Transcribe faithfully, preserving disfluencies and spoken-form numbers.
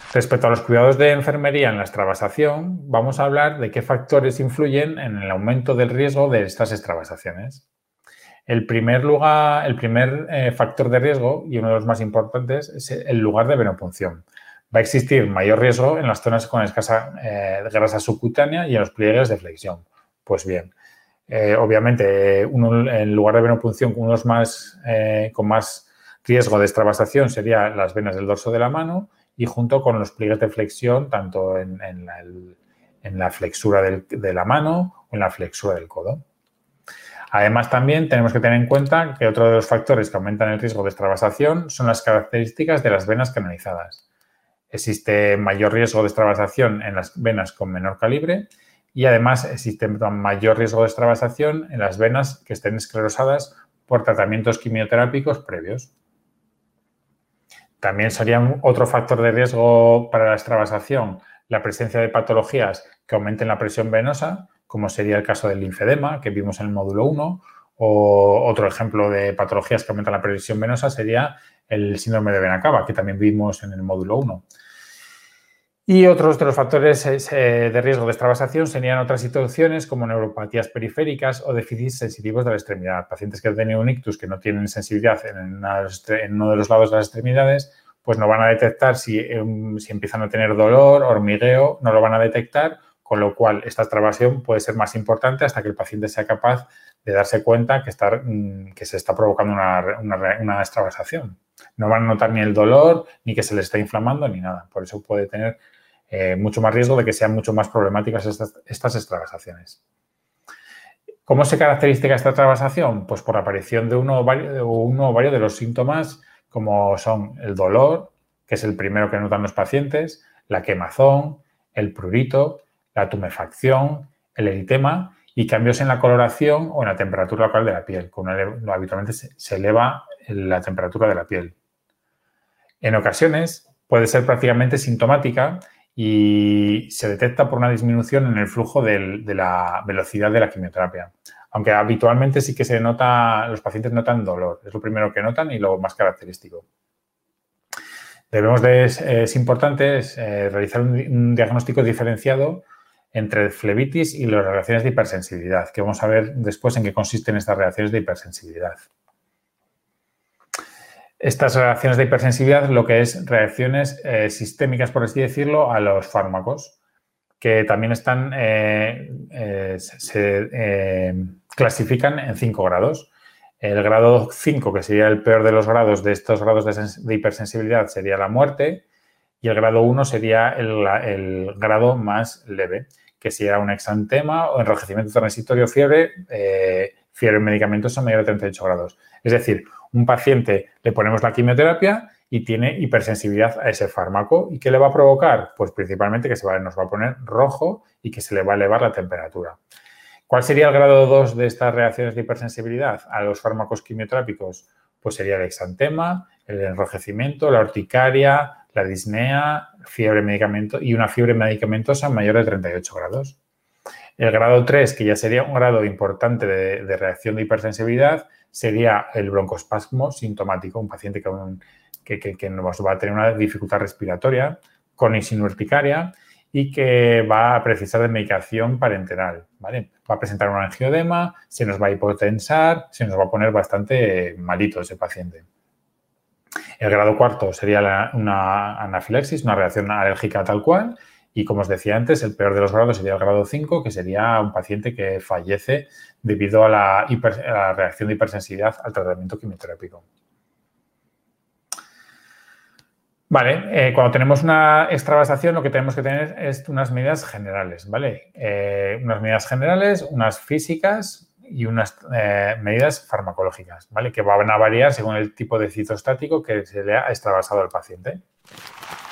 Respecto a los cuidados de enfermería en la extravasación, vamos a hablar de qué factores influyen en el aumento del riesgo de estas extravasaciones. El primer, lugar, el primer eh, factor de riesgo, y uno de los más importantes, es el lugar de venopunción. Va a existir mayor riesgo en las zonas con escasa eh, grasa subcutánea y en los pliegues de flexión. Pues bien, eh, obviamente, uno, el lugar de venopunción uno de los más, eh, con más riesgo de extravasación sería las venas del dorso de la mano y junto con los pliegues de flexión, tanto en, en, la, en la flexura del, de la mano o en la flexura del codo. Además, también tenemos que tener en cuenta que otro de los factores que aumentan el riesgo de extravasación son las características de las venas canalizadas. Existe mayor riesgo de extravasación en las venas con menor calibre y además existe mayor riesgo de extravasación en las venas que estén esclerosadas por tratamientos quimioterápicos previos. También sería otro factor de riesgo para la extravasación la presencia de patologías que aumenten la presión venosa, como sería el caso del linfedema, que vimos en el módulo uno, o otro ejemplo de patologías que aumentan la presión venosa sería el síndrome de vena cava, que también vimos en el módulo uno. Y otros de los factores de riesgo de extravasación serían otras situaciones como neuropatías periféricas o déficits sensitivos de la extremidad. Pacientes que tienen un ictus que no tienen sensibilidad en uno de los lados de las extremidades, pues no van a detectar si, si empiezan a tener dolor, hormigueo, no lo van a detectar, con lo cual esta extravasación puede ser más importante hasta que el paciente sea capaz de darse cuenta que, está, que se está provocando una, una, una extravasación. No van a notar ni el dolor, ni que se le está inflamando, ni nada. Por eso puede tener Eh, mucho más riesgo de que sean mucho más problemáticas estas, estas extravasaciones. ¿Cómo se caracteriza esta extravasación? Pues por la aparición de uno o varios, uno o varios de los síntomas como son el dolor, que es el primero que notan los pacientes, la quemazón, el prurito, la tumefacción, el eritema y cambios en la coloración o en la temperatura local de la piel. Con una, habitualmente se, se eleva la temperatura de la piel. En ocasiones puede ser prácticamente sintomática y se detecta por una disminución en el flujo del, de la velocidad de la quimioterapia. Aunque habitualmente sí que se nota, los pacientes notan dolor. Es lo primero que notan y lo más característico. Debemos de, es importante es, eh, realizar un, un diagnóstico diferenciado entre flebitis y las reacciones de hipersensibilidad, que vamos a ver después en qué consisten estas reacciones de hipersensibilidad. Estas reacciones de hipersensibilidad, lo que es reacciones eh, sistémicas, por así decirlo, a los fármacos, que también están, eh, eh, se eh, clasifican en cinco grados. El grado cinco, que sería el peor de los grados de estos grados de, de hipersensibilidad, sería la muerte, y el grado uno sería el, el grado más leve, que sería un exantema o enrojecimiento transitorio, fiebre, eh, fiebre medicamentosa mayor de treinta y ocho grados. Es decir, un paciente le ponemos la quimioterapia y tiene hipersensibilidad a ese fármaco. ¿Y qué le va a provocar? Pues principalmente que se va, nos va a poner rojo y que se le va a elevar la temperatura. ¿Cuál sería el grado dos de estas reacciones de hipersensibilidad a los fármacos quimioterápicos? Pues sería el exantema, el enrojecimiento, la urticaria, la disnea, fiebre medicamento y una fiebre medicamentosa mayor de treinta y ocho grados. El grado tres, que ya sería un grado importante de, de reacción de hipersensibilidad, sería el broncoespasmo sintomático, un paciente que, que, que, que nos va a tener una dificultad respiratoria con y sin urticaria y que va a precisar de medicación parenteral, ¿vale? Va a presentar un angioedema, se nos va a hipotensar, se nos va a poner bastante malito ese paciente. El grado cuarto sería la, una anafilaxis, una reacción alérgica tal cual. Y como os decía antes, el peor de los grados sería el grado cinco, que sería un paciente que fallece debido a la, hiper, a la reacción de hipersensibilidad al tratamiento quimioterápico. Vale, eh, cuando tenemos una extravasación lo que tenemos que tener es unas medidas generales, ¿vale? Eh, unas medidas generales, unas físicas y unas eh, medidas farmacológicas, ¿vale? Que van a variar según el tipo de citostático que se le ha extravasado al paciente.